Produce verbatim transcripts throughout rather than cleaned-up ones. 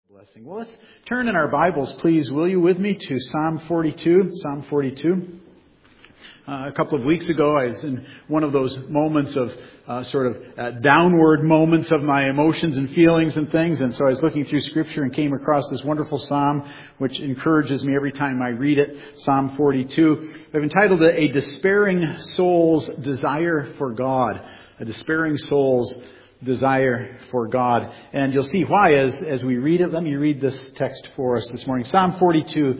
Blessing. Well, let's turn in our Bibles, please, will you, with me to Psalm forty-two. Psalm forty-two. Uh, a couple of weeks ago, I was in one of those moments of uh, sort of uh, downward moments of my emotions and feelings and things. And so I was looking through Scripture and came across this wonderful psalm, which encourages me every time I read it. Psalm forty-two. I've entitled it, A Despairing Soul's Desire for God. A Despairing Soul's Desire for God. And you'll see why as, as we read it. Let me read this text for us this morning. Psalm forty-two.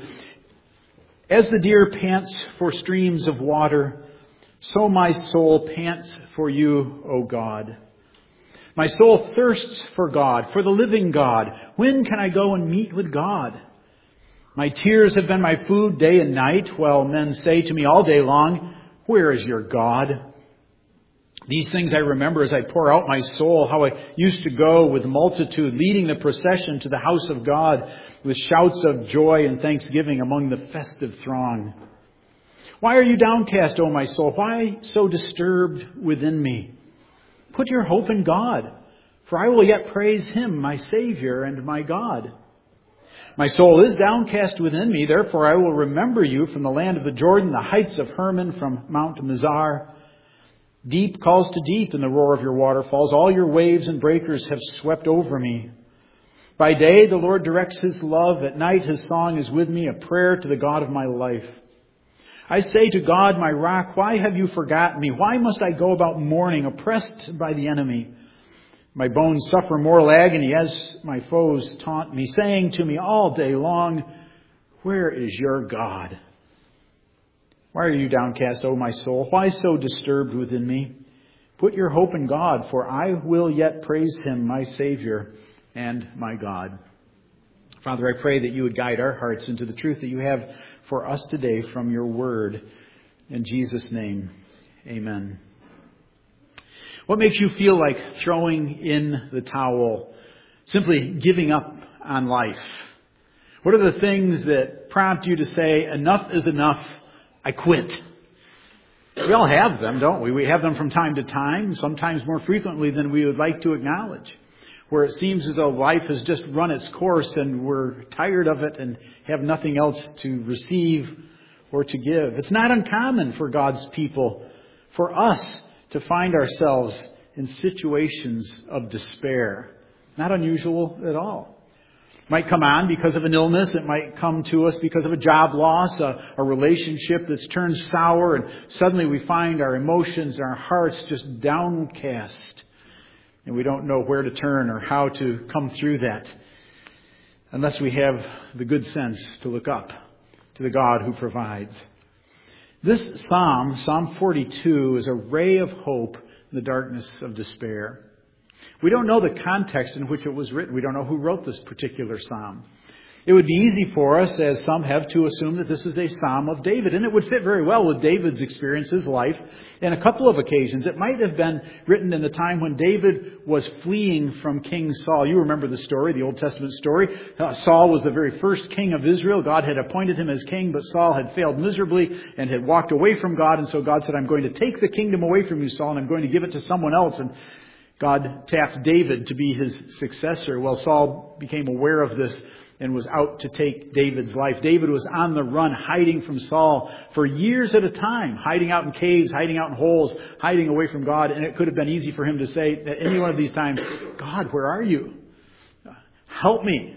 As the deer pants for streams of water, so my soul pants for you, O God. My soul thirsts for God, for the living God. When can I go and meet with God? My tears have been my food day and night, while men say to me all day long, where is your God? These things I remember as I pour out my soul, how I used to go with multitude, leading the procession to the house of God with shouts of joy and thanksgiving among the festive throng. Why are you downcast, O my soul? Why so disturbed within me? Put your hope in God, for I will yet praise Him, my Savior and my God. My soul is downcast within me, therefore I will remember you from the land of the Jordan, the heights of Hermon, from Mount Mizar. Deep calls to deep in the roar of your waterfalls. All your waves and breakers have swept over me. By day, the Lord directs His love. At night, His song is with me, a prayer to the God of my life. I say to God, my rock, why have you forgotten me? Why must I go about mourning, oppressed by the enemy? My bones suffer mortal agony as my foes taunt me, saying to me all day long, where is your God? Why are you downcast, O my soul? Why so disturbed within me? Put your hope in God, for I will yet praise Him, my Savior and my God. Father, I pray that you would guide our hearts into the truth that you have for us today from your word. In Jesus' name, amen. What makes you feel like throwing in the towel? Simply giving up on life. What are the things that prompt you to say, enough is enough? I quit. We all have them, don't we? We have them from time to time, sometimes more frequently than we would like to acknowledge, where it seems as though life has just run its course and we're tired of it and have nothing else to receive or to give. It's not uncommon for God's people, for us, to find ourselves in situations of despair. Not unusual at all. Might come on because of an illness. It might come to us because of a job loss, a, a relationship that's turned sour, and suddenly we find our emotions and our hearts just downcast. And we don't know where to turn or how to come through that unless we have the good sense to look up to the God who provides. This psalm, Psalm forty-two, is a ray of hope in the darkness of despair. We don't know the context in which it was written. We don't know who wrote this particular psalm. It would be easy for us, as some have, to assume that this is a psalm of David. And it would fit very well with David's experience, his life. In a couple of occasions, it might have been written in the time when David was fleeing from King Saul. You remember the story, the Old Testament story. Uh, Saul was the very first king of Israel. God had appointed him as king, but Saul had failed miserably and had walked away from God. And so God said, I'm going to take the kingdom away from you, Saul, and I'm going to give it to someone else. And God tapped David to be his successor. Well, Saul became aware of this and was out to take David's life. David was on the run, hiding from Saul for years at a time, hiding out in caves, hiding out in holes, hiding away from God. And it could have been easy for him to say at any one of these times, God, where are you? Help me.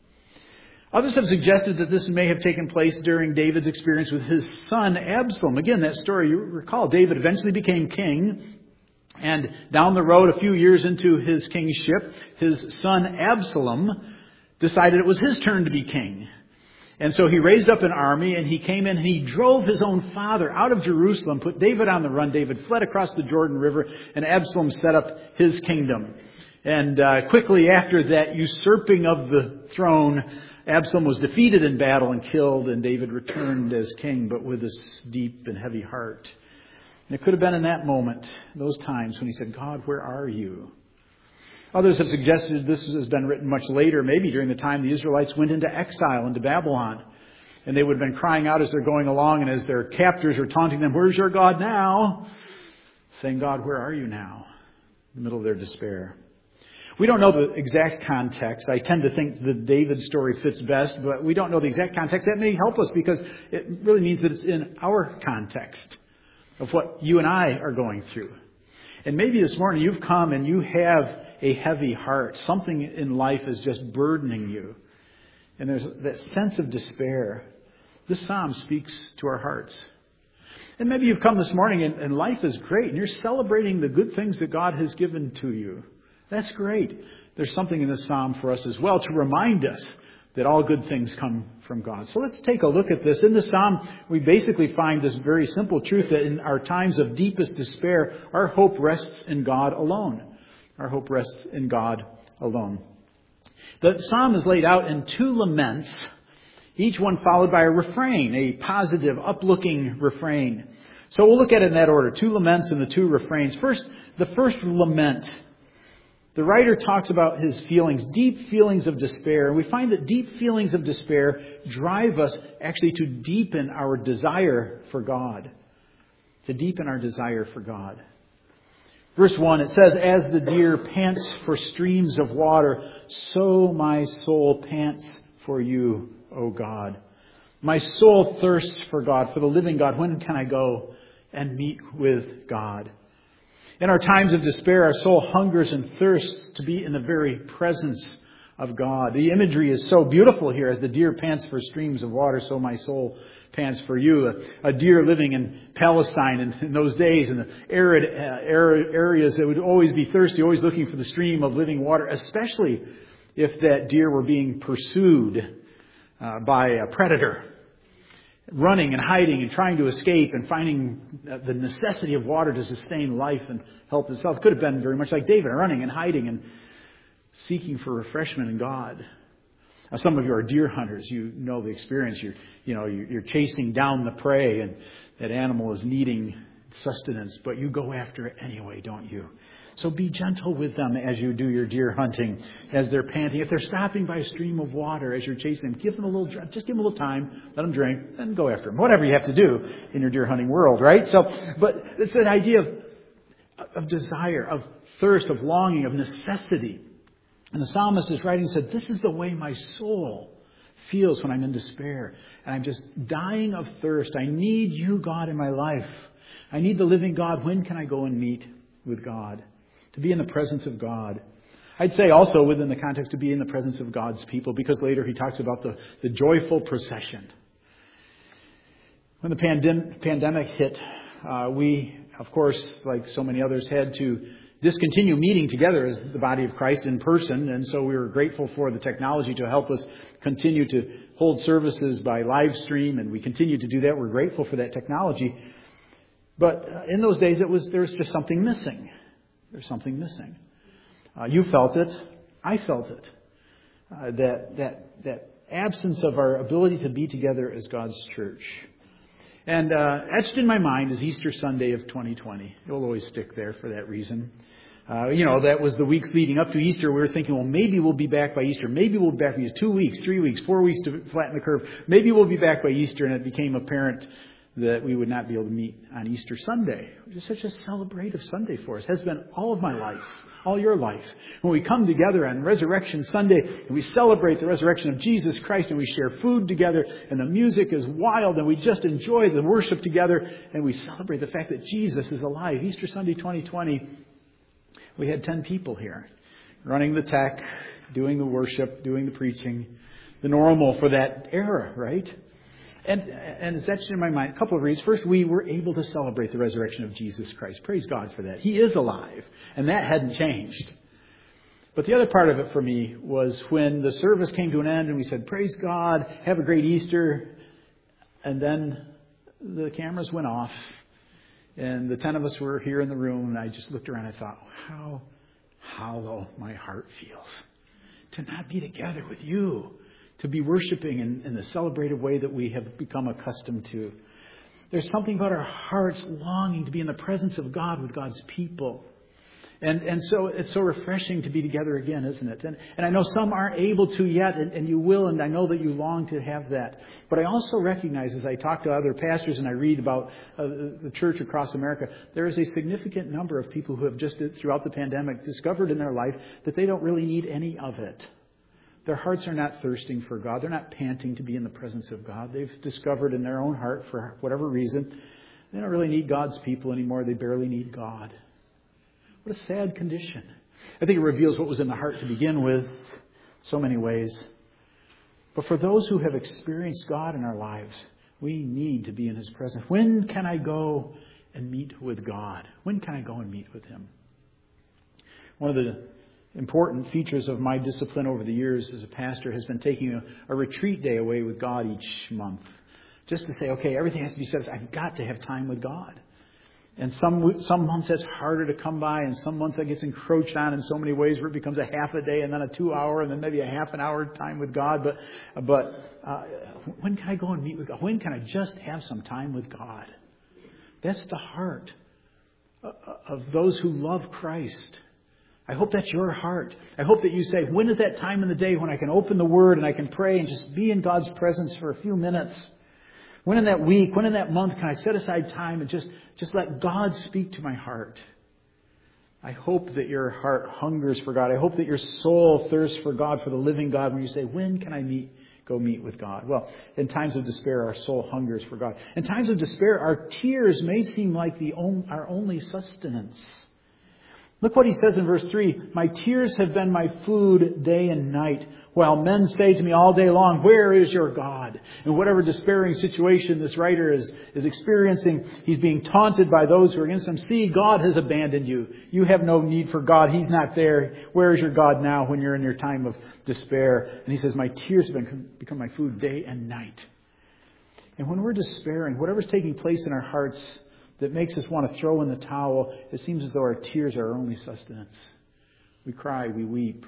Others have suggested that this may have taken place during David's experience with his son Absalom. Again, that story, you recall, David eventually became king. And down the road, a few years into his kingship, his son Absalom decided it was his turn to be king. And so he raised up an army and he came in and he drove his own father out of Jerusalem, put David on the run. David fled across the Jordan River and Absalom set up his kingdom. And uh, quickly after that usurping of the throne, Absalom was defeated in battle and killed, and David returned as king, but with a deep and heavy heart. And it could have been in that moment, those times when he said, God, where are you? Others have suggested this has been written much later, maybe during the time the Israelites went into exile into Babylon. And they would have been crying out as they're going along, and as their captors are taunting them, where's your God now? Saying, God, where are you now? In the middle of their despair. We don't know the exact context. I tend to think the David story fits best, but we don't know the exact context. That may help us because it really means that it's in our context of what you and I are going through. And maybe this morning you've come and you have a heavy heart. Something in life is just burdening you. And there's that sense of despair. This psalm speaks to our hearts. And maybe you've come this morning and, and life is great and you're celebrating the good things that God has given to you. That's great. There's something in this psalm for us as well to remind us that all good things come from God. So let's take a look at this. In the psalm, we basically find this very simple truth that in our times of deepest despair, our hope rests in God alone. Our hope rests in God alone. The psalm is laid out in two laments, each one followed by a refrain, a positive, uplooking refrain. So we'll look at it in that order, two laments and the two refrains. First, the first lament. The writer talks about his feelings, deep feelings of despair. And we find that deep feelings of despair drive us actually to deepen our desire for God. To deepen our desire for God. Verse one, it says, "As the deer pants for streams of water, so my soul pants for you, O God. My soul thirsts for God, for the living God. When can I go and meet with God?" In our times of despair, our soul hungers and thirsts to be in the very presence of God. The imagery is so beautiful here. As the deer pants for streams of water, so my soul pants for you. A, a deer living in Palestine in, in those days, in the arid uh, areas that would always be thirsty, always looking for the stream of living water, especially if that deer were being pursued uh, by a predator. Running and hiding and trying to escape and finding the necessity of water to sustain life and health itself. Could have been very much like David, running and hiding and seeking for refreshment in God. Now, some of you are deer hunters. You know the experience. You're, you know, you're chasing down the prey and that animal is needing sustenance, but you go after it anyway, don't you? So be gentle with them as you do your deer hunting, as they're panting. If they're stopping by a stream of water as you're chasing them, give them a little, just give them a little time, let them drink, then go after them. Whatever you have to do in your deer hunting world, right? So, but it's that idea of, of desire, of thirst, of longing, of necessity. And the psalmist is writing and said, this is the way my soul feels when I'm in despair. And I'm just dying of thirst. I need you, God, in my life. I need the living God. When can I go and meet with God? To be in the presence of God. I'd say also within the context to be in the presence of God's people, because later he talks about the, the joyful procession. When the pandem- pandemic hit, uh, we, of course, like so many others, had to discontinue meeting together as the body of Christ in person. And so we were grateful for the technology to help us continue to hold services by live stream. And we continue to do that. We're grateful for that technology. But in those days, it was there was just something missing. There's something missing. Uh, you felt it. I felt it. Uh, that that that absence of our ability to be together as God's church. And uh, etched in my mind is Easter Sunday of twenty twenty. It will always stick there for that reason. Uh, you know, that was the weeks leading up to Easter. We were thinking, well, maybe we'll be back by Easter. Maybe we'll be back by Easter. Two weeks, three weeks, four weeks to flatten the curve. Maybe we'll be back by Easter. And it became apparent that we would not be able to meet on Easter Sunday, which is such a celebrative Sunday for us. It has been all of my life, all your life. When we come together on Resurrection Sunday and we celebrate the resurrection of Jesus Christ and we share food together and the music is wild and we just enjoy the worship together and we celebrate the fact that Jesus is alive. Easter Sunday twenty twenty, we had ten people here running the tech, doing the worship, doing the preaching, the normal for that era, right? And, and it's etched in my mind a couple of reasons. First, we were able to celebrate the resurrection of Jesus Christ. Praise God for that. He is alive. And that hadn't changed. But the other part of it for me was when the service came to an end and we said, praise God, have a great Easter. And then the cameras went off. And the ten of us were here in the room. And I just looked around and I thought, how hollow my heart feels to not be together with you. To be worshiping in, in the celebrative way that we have become accustomed to. There's something about our hearts longing to be in the presence of God with God's people. And and so it's so refreshing to be together again, isn't it? And and I know some aren't able to yet, and, and you will, and I know that you long to have that. But I also recognize, as I talk to other pastors and I read about uh, the church across America, there is a significant number of people who have just, throughout the pandemic, discovered in their life that they don't really need any of it. Their hearts are not thirsting for God. They're not panting to be in the presence of God. They've discovered in their own heart, for whatever reason, they don't really need God's people anymore. They barely need God. What a sad condition. I think it reveals what was in the heart to begin with, so many ways. But for those who have experienced God in our lives, we need to be in His presence. When can I go and meet with God? When can I go and meet with Him? One of the important features of my discipline over the years as a pastor has been taking a, a retreat day away with God each month. Just to say, okay, everything has to be said. I've got to have time with God. And some some months that's harder to come by, and some months that gets encroached on in so many ways where it becomes a half a day and then a two hour and then maybe a half an hour time with God. But but uh, when can I go and meet with God? When can I just have some time with God? That's the heart of those who love Christ. I hope that's your heart. I hope that you say, when is that time in the day when I can open the Word and I can pray and just be in God's presence for a few minutes? When in that week, when in that month can I set aside time and just, just let God speak to my heart? I hope that your heart hungers for God. I hope that your soul thirsts for God, for the living God, when you say, when can I meet, go meet with God? Well, in times of despair, our soul hungers for God. In times of despair, our tears may seem like the on, our only sustenance. Look what he says in verse three. My tears have been my food day and night, while men say to me all day long, where is your God? In whatever despairing situation this writer is, is experiencing, he's being taunted by those who are against him. See, God has abandoned you. You have no need for God. He's not there. Where is your God now when you're in your time of despair? And he says, my tears have been, become my food day and night. And when we're despairing, whatever's taking place in our hearts that makes us want to throw in the towel, it seems as though our tears are our only sustenance. We cry, we weep.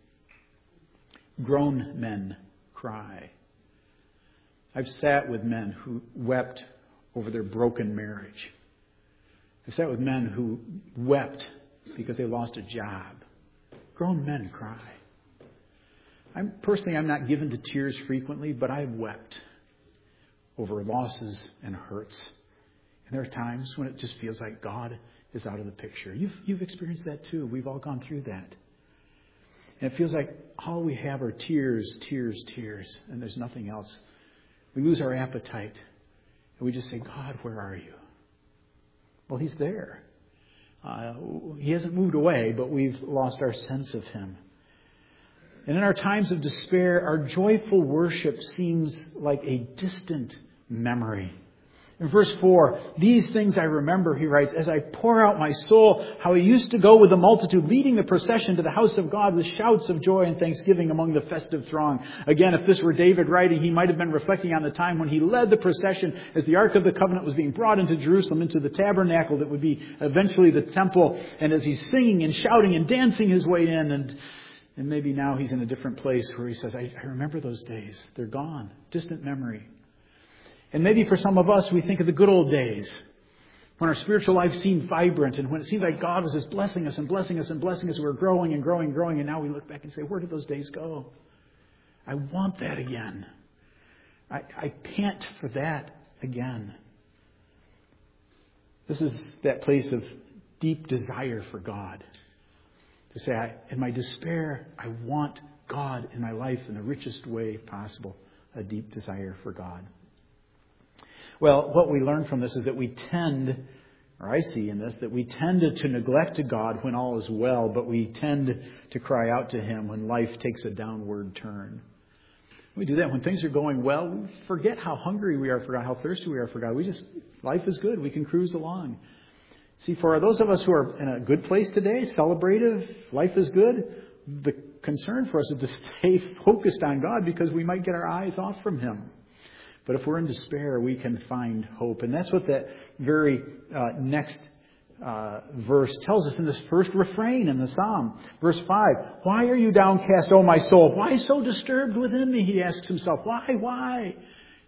Grown men cry. I've sat with men who wept over their broken marriage. I've sat with men who wept because they lost a job. Grown men cry. I'm personally, I'm not given to tears frequently, but I've wept over losses and hurts. And there are times when it just feels like God is out of the picture. You've, you've experienced that too. We've all gone through that. And it feels like all we have are tears, tears, tears, and there's nothing else. We lose our appetite. And we just say, God, where are you? Well, He's there. Uh, he hasn't moved away, but we've lost our sense of Him. And in our times of despair, our joyful worship seems like a distant memory. In verse four, these things I remember, he writes, as I pour out my soul, how he used to go with the multitude, leading the procession to the house of God with shouts of joy and thanksgiving among the festive throng. Again, if this were David writing, he might have been reflecting on the time when he led the procession as the Ark of the Covenant was being brought into Jerusalem, into the tabernacle that would be eventually the temple. And as he's singing and shouting and dancing his way in, and and maybe now he's in a different place where he says, I, I remember those days. They're gone. Distant memory. And maybe for some of us, we think of the good old days when our spiritual life seemed vibrant and when it seemed like God was just blessing us and blessing us and blessing us. We were growing and growing and growing. And now we look back and say, where did those days go? I want that again. I, I pant for that again. This is that place of deep desire for God. To say, I, in my despair, I want God in my life in the richest way possible. A deep desire for God. Well, what we learn from this is that we tend, or I see in this, that we tend to neglect God when all is well, but we tend to cry out to Him when life takes a downward turn. We do that when things are going well. We forget how hungry we are for God, how thirsty we are for God. We just, life is good. We can cruise along. See, for those of us who are in a good place today, celebrative, life is good, the concern for us is to stay focused on God because we might get our eyes off from Him. But if we're in despair, we can find hope. And that's what that very uh, next uh, verse tells us in this first refrain in the psalm. Verse five, why are you downcast, O my soul? Why so disturbed within me? He asks himself. Why, why?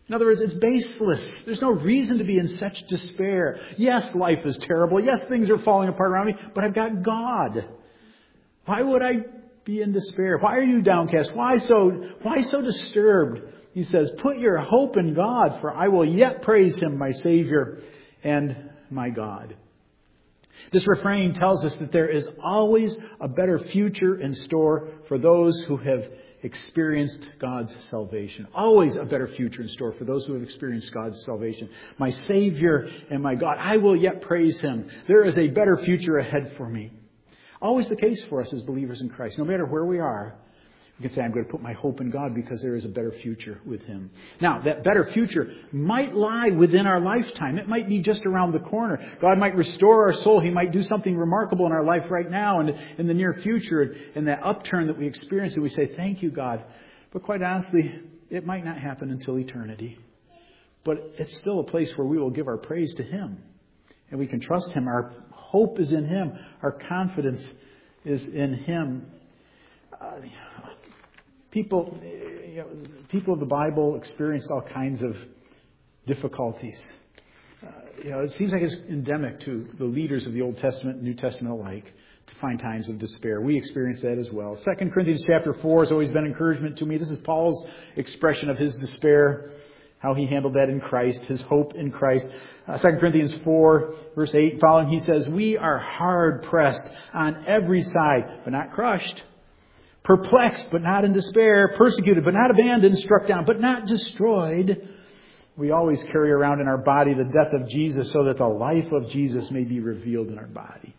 In other words, it's baseless. There's no reason to be in such despair. Yes, life is terrible. Yes, things are falling apart around me, but I've got God. Why would I be in despair? Why are you downcast? Why so, why so disturbed? He says, put your hope in God, for I will yet praise Him, my Savior and my God. This refrain tells us that there is always a better future in store for those who have experienced God's salvation. Always a better future in store for those who have experienced God's salvation. My Savior and my God, I will yet praise Him. There is a better future ahead for me. Always the case for us as believers in Christ. No matter where we are, we can say, I'm going to put my hope in God because there is a better future with Him. Now, that better future might lie within our lifetime. It might be just around the corner. God might restore our soul. He might do something remarkable in our life right now and in the near future. And that upturn that we experience, that we say, thank you, God. But quite honestly, it might not happen until eternity. But it's still a place where we will give our praise to Him. And we can trust Him. Our hope is in Him. Our confidence is in Him. Uh, People, you know, people of the Bible experienced all kinds of difficulties. Uh, you know, it seems like it's endemic to the leaders of the Old Testament and New Testament alike to find times of despair. We experience that as well. Second Corinthians chapter four has always been encouragement to me. This is Paul's expression of his despair, how he handled that in Christ, his hope in Christ. Uh, Second Corinthians four, verse eight following, he says, we are hard pressed on every side, but not crushed. Perplexed, but not in despair. Persecuted, but not abandoned. Struck down, but not destroyed. We always carry around in our body the death of Jesus so that the life of Jesus may be revealed in our body.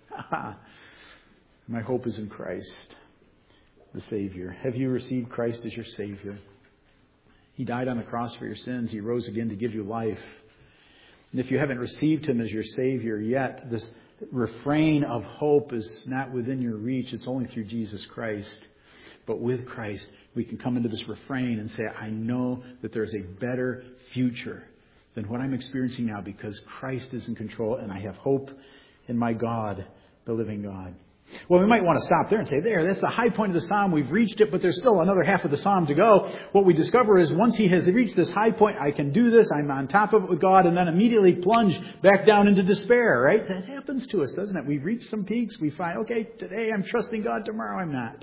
My hope is in Christ, the Savior. Have you received Christ as your Savior? He died on the cross for your sins. He rose again to give you life. And if you haven't received Him as your Savior yet, this refrain of hope is not within your reach. It's only through Jesus Christ. But with Christ, we can come into this refrain and say, I know that there's a better future than what I'm experiencing now because Christ is in control and I have hope in my God, the living God. Well, we might want to stop there and say, there, that's the high point of the psalm. We've reached it, but there's still another half of the psalm to go. What we discover is once he has reached this high point, I can do this. I'm on top of it with God, and then immediately plunge back down into despair, right? That happens to us, doesn't it? We reach some peaks. We find, okay, today I'm trusting God. Tomorrow I'm not.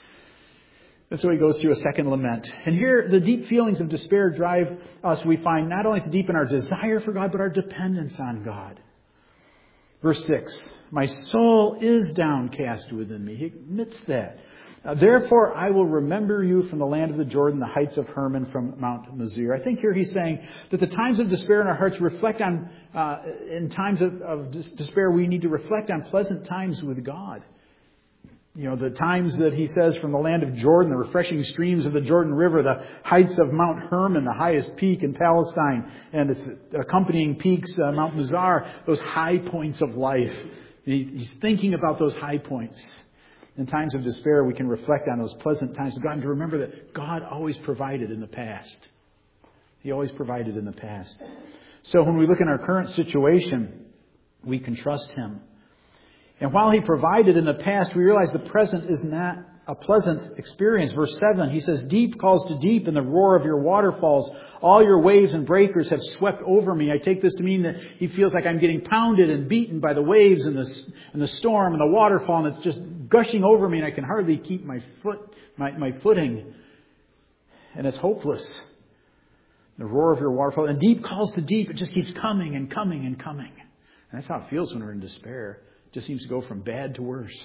And so he goes through a second lament. And here, the deep feelings of despair drive us, we find, not only to deepen our desire for God, but our dependence on God. Verse six, my soul is downcast within me. He admits that. Uh, Therefore, I will remember you from the land of the Jordan, the heights of Hermon, from Mount Mizar. I think here he's saying that the times of despair in our hearts reflect on, uh, in times of, of despair, we need to reflect on pleasant times with God. You know, the times that he says from the land of Jordan, the refreshing streams of the Jordan River, the heights of Mount Hermon, the highest peak in Palestine, and its accompanying peaks, uh, Mount Mizar, those high points of life. He's thinking about those high points. In times of despair, we can reflect on those pleasant times of God and to remember that God always provided in the past. He always provided in the past. So when we look in our current situation, we can trust Him. And while He provided in the past, we realize the present is not a pleasant experience. Verse seven, he says, deep calls to deep in the roar of your waterfalls. All your waves and breakers have swept over me. I take this to mean that he feels like I'm getting pounded and beaten by the waves and the, and the storm and the waterfall, and it's just gushing over me, and I can hardly keep my foot, my, my footing. And it's hopeless. The roar of your waterfall. And deep calls to deep. It just keeps coming and coming and coming. And that's how it feels when we're in despair. It just seems to go from bad to worse.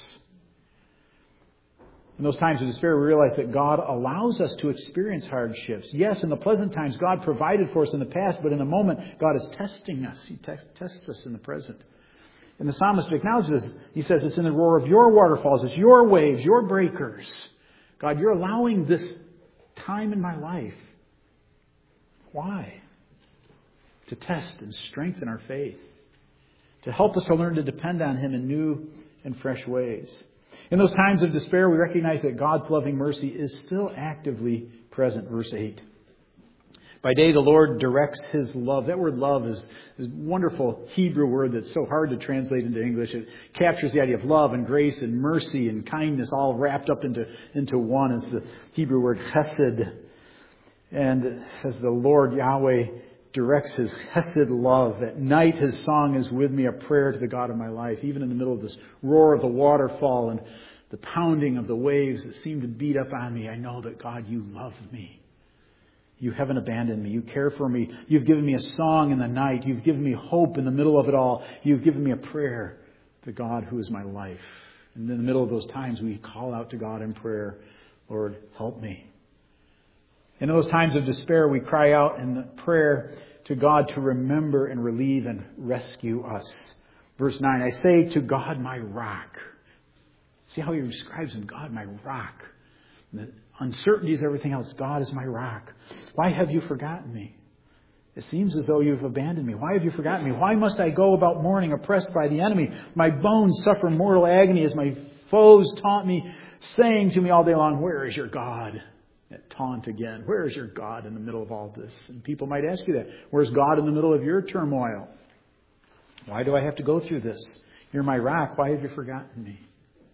In those times of despair, we realize that God allows us to experience hardships. Yes, in the pleasant times, God provided for us in the past, but in a moment, God is testing us. He te- tests us in the present. And the psalmist acknowledges this. He says, it's in the roar of your waterfalls, it's your waves, your breakers. God, you're allowing this time in my life. Why? To test and strengthen our faith. To help us to learn to depend on Him in new and fresh ways. In those times of despair, we recognize that God's loving mercy is still actively present. Verse eight. By day, the Lord directs His love. That word love is this wonderful Hebrew word that's so hard to translate into English. It captures the idea of love and grace and mercy and kindness all wrapped up into, into one. It's the Hebrew word chesed. And it says the Lord Yahweh directs His Hesed love. At night His song is with me, a prayer to the God of my life. Even in the middle of this roar of the waterfall and the pounding of the waves that seem to beat up on me, I know that God, You love me. You haven't abandoned me. You care for me. You've given me a song in the night. You've given me hope in the middle of it all. You've given me a prayer to God who is my life. And in the middle of those times, we call out to God in prayer, Lord, help me. In those times of despair, we cry out in prayer to God to remember and relieve and rescue us. Verse nine, I say to God, my rock. See how He describes Him, God, my rock. And the uncertainties, everything else, God is my rock. Why have You forgotten me? It seems as though You've abandoned me. Why have You forgotten me? Why must I go about mourning, oppressed by the enemy? My bones suffer mortal agony as my foes taunt me, saying to me all day long, where is your God? That taunt again. Where is your God in the middle of all this? And people might ask you that. Where's God in the middle of your turmoil? Why do I have to go through this? You're my rock. Why have You forgotten me?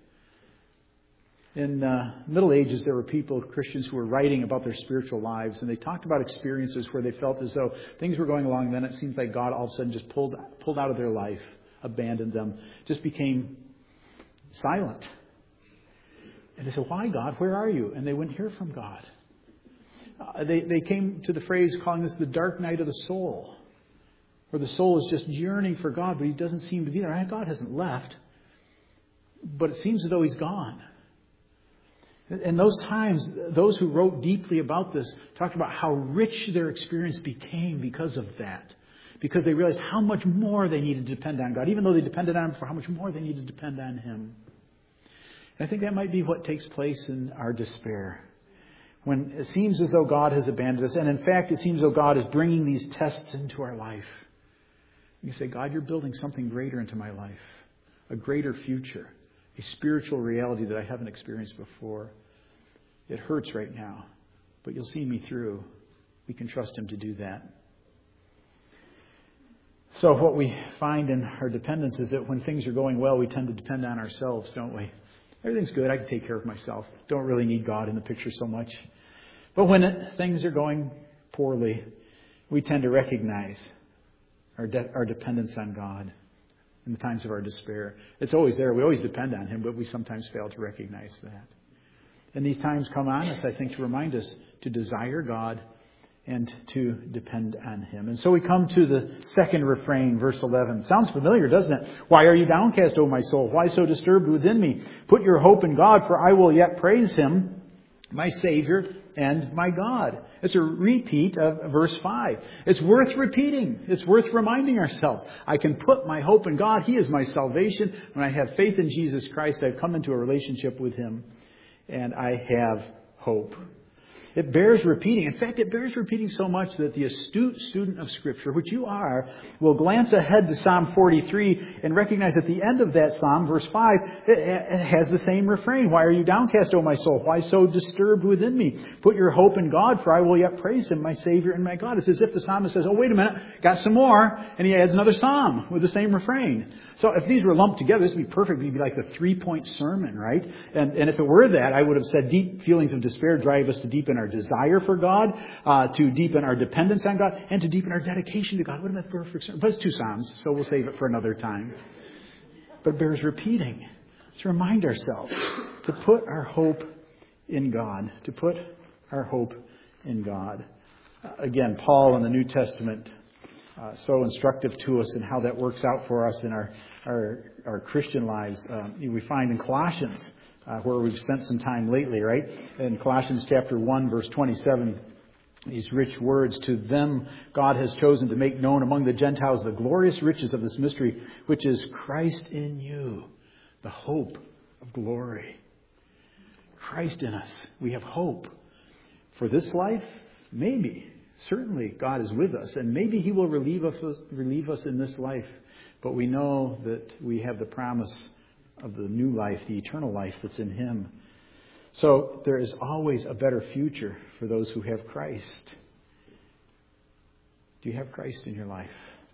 In uh, Middle Ages, there were people, Christians, who were writing about their spiritual lives, and they talked about experiences where they felt as though things were going along, and then it seems like God all of a sudden just pulled pulled out of their life, abandoned them, just became silent. And they said, why, God? Where are You? And they wouldn't hear from God. Uh, they, they came to the phrase calling this the dark night of the soul, where the soul is just yearning for God, but He doesn't seem to be there. God hasn't left, but it seems as though He's gone. In those times, those who wrote deeply about this talked about how rich their experience became because of that. Because they realized how much more they needed to depend on God. Even though they depended on Him, for how much more they needed to depend on Him. And I think that might be what takes place in our despair. When it seems as though God has abandoned us. And in fact, it seems as though God is bringing these tests into our life. You say, God, You're building something greater into my life. A greater future. A spiritual reality that I haven't experienced before. It hurts right now, but You'll see me through. We can trust Him to do that. So what we find in our dependence is that when things are going well, we tend to depend on ourselves, don't we? Everything's good. I can take care of myself. Don't really need God in the picture so much. But when it, things are going poorly, we tend to recognize our, de- our dependence on God. In the times of our despair. It's always there. We always depend on Him, but we sometimes fail to recognize that. And these times come on us, I think, to remind us to desire God and to depend on Him. And so we come to the second refrain, verse eleven. Sounds familiar, doesn't it? Why are you downcast, O my soul? Why so disturbed within me? Put your hope in God, for I will yet praise Him, my Savior and my God. It's a repeat of verse five. It's worth repeating. It's worth reminding ourselves. I can put my hope in God. He is my salvation. When I have faith in Jesus Christ, I've come into a relationship with Him, and I have hope. It bears repeating. In fact, it bears repeating so much that the astute student of Scripture, which you are, will glance ahead to Psalm forty-three and recognize at the end of that Psalm, verse five, it has the same refrain. Why are you downcast, O my soul? Why so disturbed within me? Put your hope in God, for I will yet praise Him, my Savior and my God. It's as if the psalmist says, oh, wait a minute, got some more. And he adds another psalm with the same refrain. So if these were lumped together, this would be perfect. It would be like the three-point sermon, right? And, and if it were that, I would have said deep feelings of despair drive us to deepen our desire for God, uh, to deepen our dependence on God, and to deepen our dedication to God. What about perfect sermon? But it's two psalms, so we'll save it for another time. But it bears repeating. Let's remind ourselves to put our hope in God. To put our hope in God. Uh, again, Paul in the New Testament, uh, so instructive to us in how that works out for us in our our, our Christian lives. Uh, we find in Colossians, uh, where we've spent some time lately, right? In Colossians chapter one, verse twenty-seven, these rich words, to them God has chosen to make known among the Gentiles the glorious riches of this mystery, which is Christ in you, the hope of glory. Christ in us. We have hope. For this life, maybe, certainly God is with us, and maybe He will relieve us, relieve us in this life. But we know that we have the promise of the new life, the eternal life that's in Him. So there is always a better future for those who have Christ. Do you have Christ in your life?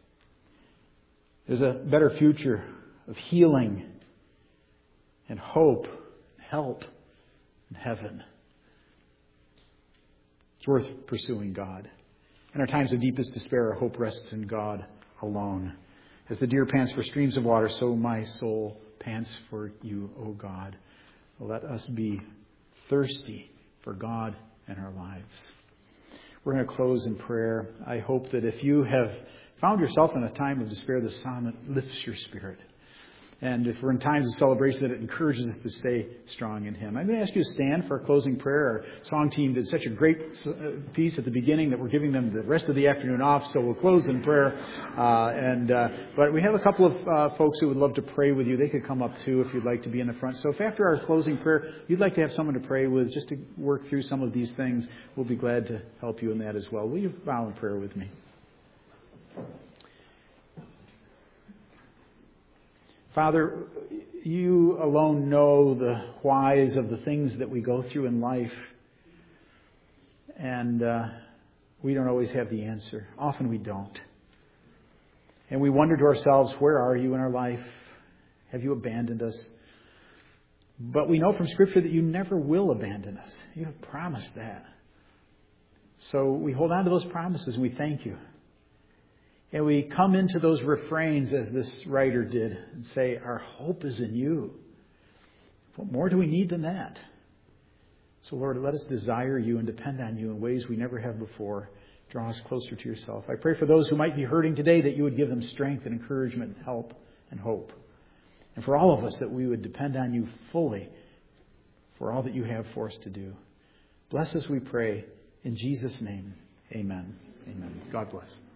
There's a better future of healing and hope, and help in heaven. It's worth pursuing God. In our times of deepest despair, our hope rests in God alone. As the deer pants for streams of water, so my soul pants for you, O God. Let us be thirsty for God in our lives. We're going to close in prayer. I hope that if you have found yourself in a time of despair, the psalm lifts your spirit. And if we're in times of celebration, that it encourages us to stay strong in Him. I'm going to ask you to stand for our closing prayer. Our song team did such a great piece at the beginning that we're giving them the rest of the afternoon off, so we'll close in prayer. Uh, and uh, But we have a couple of uh, folks who would love to pray with you. They could come up too if you'd like to be in the front. So if after our closing prayer you'd like to have someone to pray with, just to work through some of these things, we'll be glad to help you in that as well. Will you bow in prayer with me? Father, you alone know the whys of the things that we go through in life. And uh, we don't always have the answer. Often we don't. And we wonder to ourselves, where are you in our life? Have you abandoned us? But we know from Scripture that you never will abandon us. You have promised that. So we hold on to those promises and we thank you. And we come into those refrains as this writer did and say, our hope is in you. What more do we need than that? So Lord, let us desire you and depend on you in ways we never have before. Draw us closer to yourself. I pray for those who might be hurting today that you would give them strength and encouragement, and help and hope. And for all of us that we would depend on you fully for all that you have for us to do. Bless us, we pray. In Jesus' name, amen. Amen. God bless.